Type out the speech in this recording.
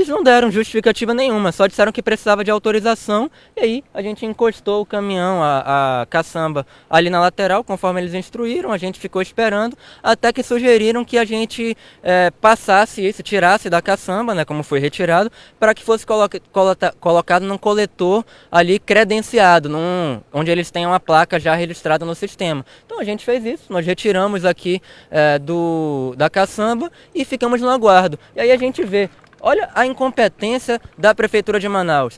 Eles não deram justificativa nenhuma, só disseram que precisava de autorização, e aí a gente encostou o caminhão, a caçamba, ali na lateral, conforme eles instruíram, a gente ficou esperando, até que sugeriram que a gente passasse isso, tirasse da caçamba, né, como foi retirado, para que fosse colocado num coletor ali credenciado, onde eles têm uma placa já registrada no sistema. Então a gente fez isso, nós retiramos aqui da caçamba e ficamos no aguardo. E aí a gente vê, olha a incompetência da Prefeitura de Manaus.